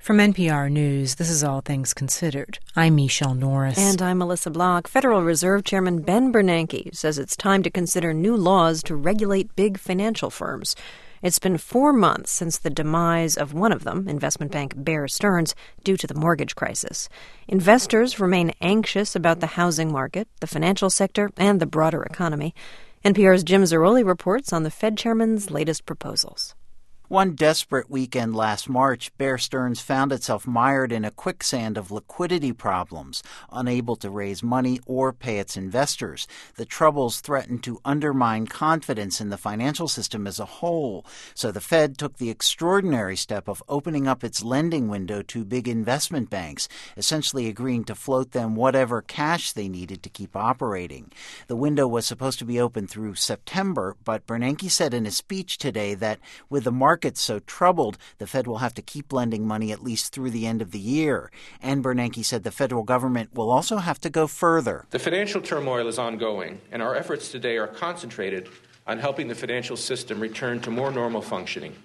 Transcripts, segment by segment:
From NPR News, this is All Things Considered. I'm Michelle Norris. And I'm Melissa Block. Federal Reserve Chairman Ben Bernanke says it's time to consider new laws to regulate big financial firms. It's been 4 months since the demise of one of them, investment bank Bear Stearns, due to the mortgage crisis. Investors remain anxious about the housing market, the financial sector, and the broader economy. NPR's Jim Zarroli reports on the Fed chairman's latest proposals. One desperate weekend last March, Bear Stearns found itself mired in a quicksand of liquidity problems, unable to raise money or pay its investors. The troubles threatened to undermine confidence in the financial system as a whole. So the Fed took the extraordinary step of opening up its lending window to big investment banks, essentially agreeing to float them whatever cash they needed to keep operating. The window was supposed to be open through September, but Bernanke said in a speech today that with the markets so troubled, the Fed will have to keep lending money at least through the end of the year. And Bernanke said the federal government will also have to go further. The financial turmoil is ongoing, and our efforts today are concentrated on helping the financial system return to more normal functioning.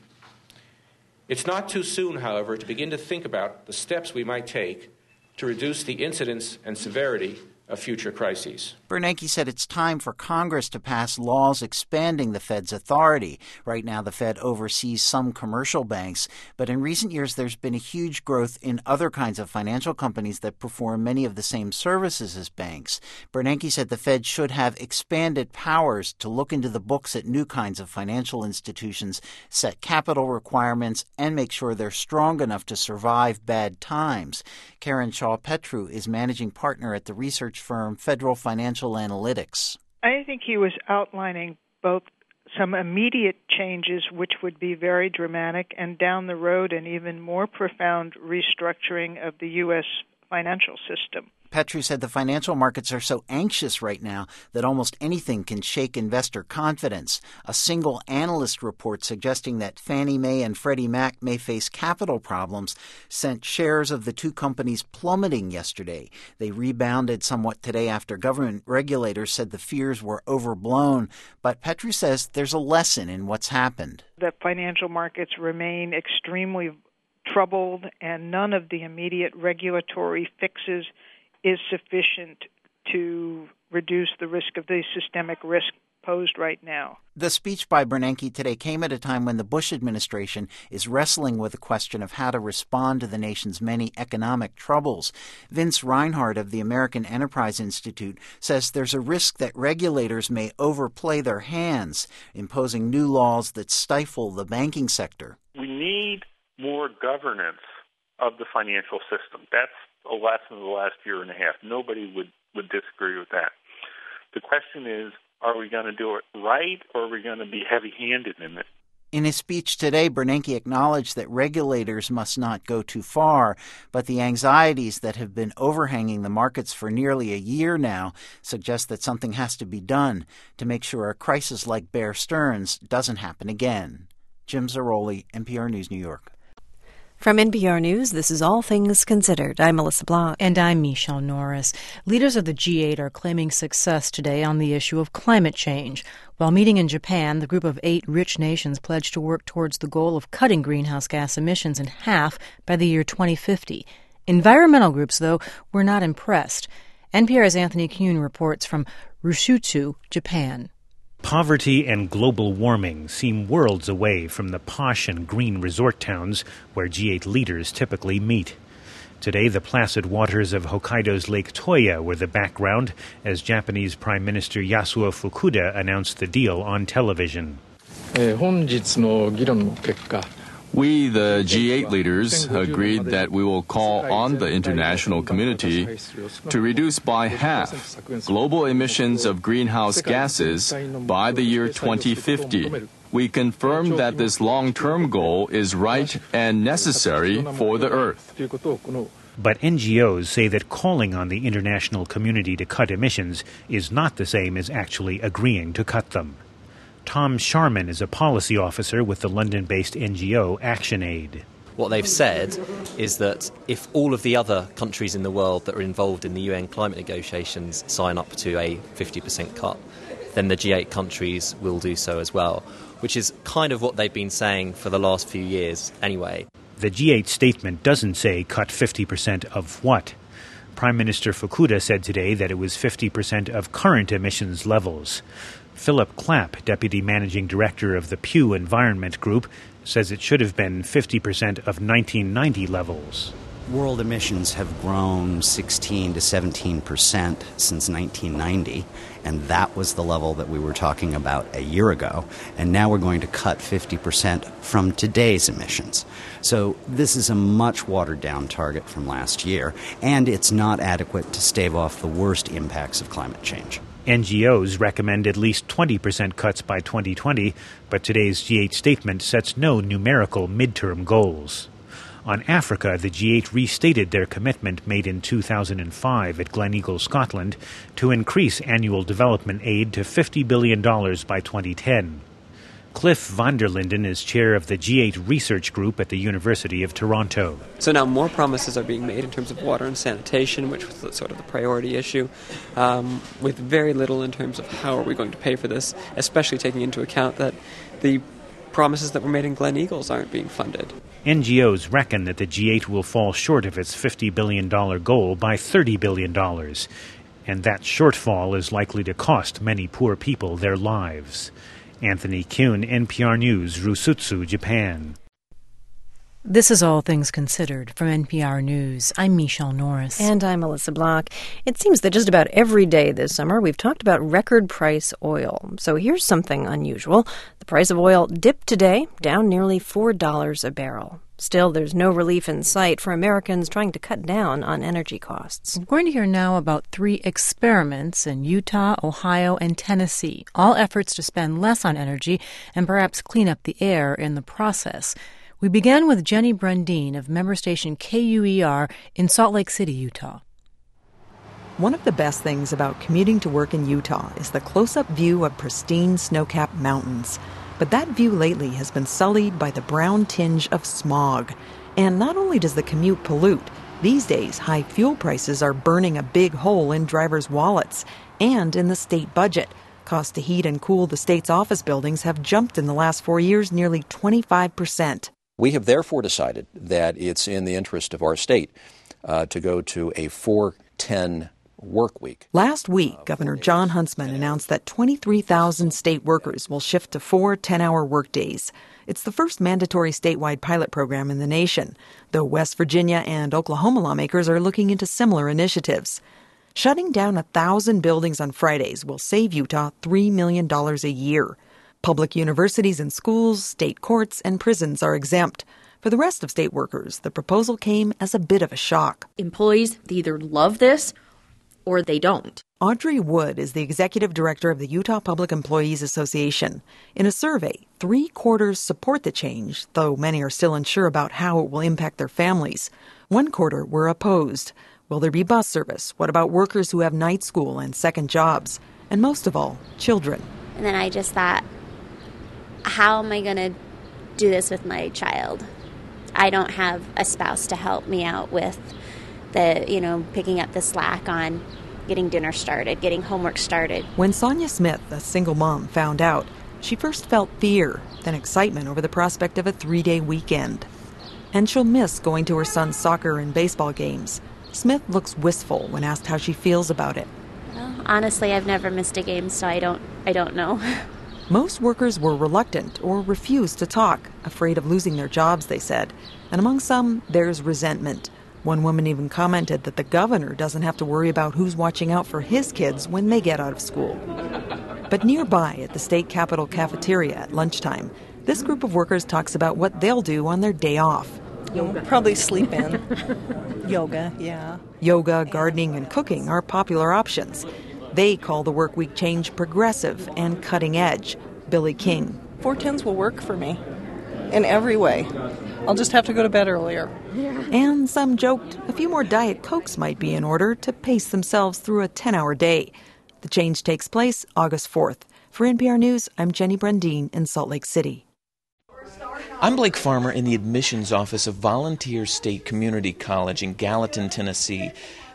It's not too soon, however, to begin to think about the steps we might take to reduce the incidence and severity of future crises. Bernanke said it's time for Congress to pass laws expanding the Fed's authority. Right now, the Fed oversees some commercial banks, but in recent years, there's been a huge growth in other kinds of financial companies that perform many of the same services as banks. Bernanke said the Fed should have expanded powers to look into the books at new kinds of financial institutions, set capital requirements, and make sure they're strong enough to survive bad times. Karen Shaw-Petru is managing partner at the research firm Federal Financial Analytics. I think he was outlining both some immediate changes, which would be very dramatic, and down the road an even more profound restructuring of the U.S. financial system. Petru said the financial markets are so anxious right now that almost anything can shake investor confidence. A single analyst report suggesting that Fannie Mae and Freddie Mac may face capital problems sent shares of the two companies plummeting yesterday. They rebounded somewhat today after government regulators said the fears were overblown. But Petru says there's a lesson in what's happened. The financial markets remain extremely troubled, and none of the immediate regulatory fixes is sufficient to reduce the risk of the systemic risk posed right now. The speech by Bernanke today came at a time when the Bush administration is wrestling with the question of how to respond to the nation's many economic troubles. Vince Reinhardt of the American Enterprise Institute says there's a risk that regulators may overplay their hands, imposing new laws that stifle the banking sector. We need more governance of the financial system. That's a lesson of the last year and a half. Nobody would disagree with that. The question is, are we going to do it right, or are we going to be heavy-handed in it? In his speech today, Bernanke acknowledged that regulators must not go too far, but the anxieties that have been overhanging the markets for nearly a year now suggest that something has to be done to make sure a crisis like Bear Stearns doesn't happen again. Jim Zarroli, NPR News, New York. From NPR News, this is All Things Considered. I'm Melissa Block. And I'm Michelle Norris. Leaders of the G8 are claiming success today on the issue of climate change. While meeting in Japan, the group of 8 rich nations pledged to work towards the goal of cutting greenhouse gas emissions in half by the year 2050. Environmental groups, though, were not impressed. NPR's Anthony Kuhn reports from Rushutsu, Japan. Poverty and global warming seem worlds away from the posh and green resort towns where G8 leaders typically meet. Today, the placid waters of Hokkaido's Lake Toya were the background as Japanese Prime Minister Yasuo Fukuda announced the deal on television. We, the G8 leaders, agreed that we will call on the international community to reduce by half global emissions of greenhouse gases by the year 2050. We confirm that this long-term goal is right and necessary for the Earth. But NGOs say that calling on the international community to cut emissions is not the same as actually agreeing to cut them. Tom Sharman is a policy officer with the London-based NGO ActionAid. What they've said is that if all of the other countries in the world that are involved in the UN climate negotiations sign up to a 50% cut, then the G8 countries will do so as well, which is kind of what they've been saying for the last few years anyway. The G8 statement doesn't say cut 50% of what. Prime Minister Fukuda said today that it was 50% of current emissions levels. Philip Clapp, Deputy Managing Director of the Pew Environment Group, says it should have been 50% of 1990 levels. World emissions have grown 16 to 17% since 1990, and that was the level that we were talking about a year ago. And now we're going to cut 50% from today's emissions. So this is a much watered-down target from last year, and it's not adequate to stave off the worst impacts of climate change. NGOs recommend at least 20% cuts by 2020, but today's G8 statement sets no numerical midterm goals. On Africa, the G8 restated their commitment made in 2005 at Gleneagle, Scotland, to increase annual development aid to $50 billion by 2010. Cliff van der Linden is chair of the G8 research group at the University of Toronto. So now more promises are being made in terms of water and sanitation, which was sort of the priority issue, with very little in terms of how are we going to pay for this, especially taking into account that the promises that were made in Gleneagles aren't being funded. NGOs reckon that the G8 will fall short of its $50 billion goal by $30 billion, and that shortfall is likely to cost many poor people their lives. Anthony Kuhn, NPR News, Rusutsu, Japan. This is All Things Considered from NPR News. I'm Michelle Norris. And I'm Melissa Block. It seems that just about every day this summer we've talked about record price oil. So here's something unusual. The price of oil dipped today, down nearly $4 a barrel. Still, there's no relief in sight for Americans trying to cut down on energy costs. We're going to hear now about 3 experiments in Utah, Ohio, and Tennessee, all efforts to spend less on energy and perhaps clean up the air in the process. We began with Jenny Brundin of member station KUER in Salt Lake City, Utah. One of the best things about commuting to work in Utah is the close-up view of pristine snow-capped mountains. But that view lately has been sullied by the brown tinge of smog. And not only does the commute pollute, these days high fuel prices are burning a big hole in drivers' wallets and in the state budget. Costs to heat and cool the state's office buildings have jumped in the last 4 years nearly 25%. We have therefore decided that it's in the interest of our state to go to a 4-10 work week. Last week, Governor Jon Huntsman announced that 23,000 state workers will shift to 4 10-hour workdays. It's the first mandatory statewide pilot program in the nation, though West Virginia and Oklahoma lawmakers are looking into similar initiatives. Shutting down 1,000 buildings on Fridays will save Utah $3 million a year. Public universities and schools, state courts, and prisons are exempt. For the rest of state workers, the proposal came as a bit of a shock. Employees either love this or they don't. Audrey Wood is the executive director of the Utah Public Employees Association. In a survey, 3/4 support the change, though many are still unsure about how it will impact their families. 1/4 were opposed. Will there be bus service? What about workers who have night school and second jobs? And most of all, children. And then I just thought, how am I going to do this with my child? I don't have a spouse to help me out with picking up the slack on getting dinner started, getting homework started. When Sonia Smith, a single mom, found out, she first felt fear, then excitement over the prospect of a 3-day weekend. And she'll miss going to her son's soccer and baseball games. Smith looks wistful when asked how she feels about it. Well, honestly, I've never missed a game, so I don't know. Most workers were reluctant or refused to talk, afraid of losing their jobs, they said. And among some, there's resentment. One woman even commented that the governor doesn't have to worry about who's watching out for his kids when they get out of school. But nearby at the state capitol cafeteria at lunchtime, this group of workers talks about what they'll do on their day off. You'll probably sleep in. Yoga, yeah. Yoga, gardening, and cooking are popular options. They call the work week change progressive and cutting edge. Billy King. 4-10s will work for me in every way. I'll just have to go to bed earlier. And some joked a few more Diet Cokes might be in order to pace themselves through a 10-hour day. The change takes place August 4th. For NPR News, I'm Jenny Brundin in Salt Lake City. I'm Blake Farmer in the admissions office of Volunteer State Community College in Gallatin, Tennessee.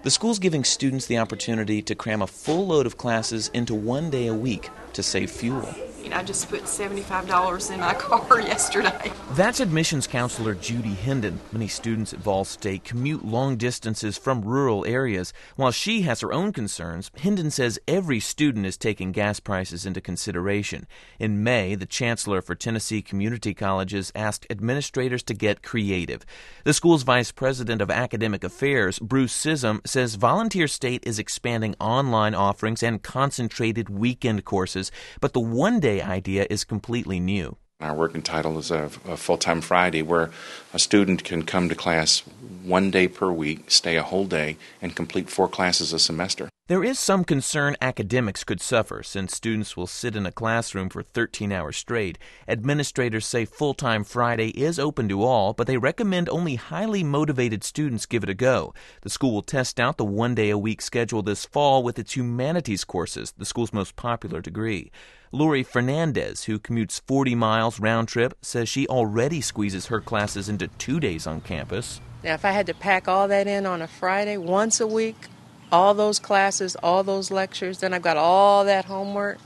The school's giving students the opportunity to cram a full load of classes into 1 day a week to save fuel. I just put $75 in my car yesterday. That's admissions counselor Judy Hendon. Many students at Vol State commute long distances from rural areas. While she has her own concerns, Hendon says every student is taking gas prices into consideration. In May, the chancellor for Tennessee Community Colleges asked administrators to get creative. The school's vice president of academic affairs, Bruce Sissom, says Volunteer State is expanding online offerings and concentrated weekend courses, but the one-day idea is completely new. Our working title is a full-time Friday, where a student can come to class 1 day per week, stay a whole day, and complete 4 classes a semester. There is some concern academics could suffer since students will sit in a classroom for 13 hours straight. Administrators say full-time Friday is open to all, but they recommend only highly motivated students give it a go. The school will test out the 1 day a week schedule this fall with its humanities courses, the school's most popular degree. Lori Fernandez, who commutes 40 miles round trip, says she already squeezes her classes into 2 days on campus. Now, if I had to pack all that in on a Friday, once a week, all those classes, all those lectures, then I've got all that homework.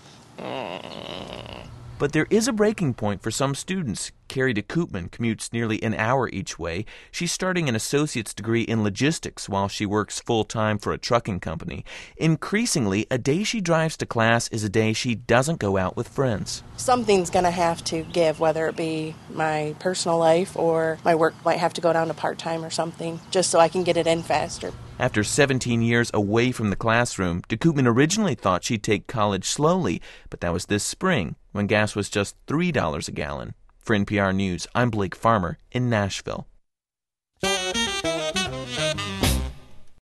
But there is a breaking point for some students. Carrie DeKoopman commutes nearly an hour each way. She's starting an associate's degree in logistics while she works full-time for a trucking company. Increasingly, a day she drives to class is a day she doesn't go out with friends. Something's going to have to give, whether it be my personal life or my work might have to go down to part-time or something, just so I can get it in faster. After 17 years away from the classroom, DeKoopman originally thought she'd take college slowly, but that was this spring, when gas was just $3 a gallon. For NPR News, I'm Blake Farmer in Nashville.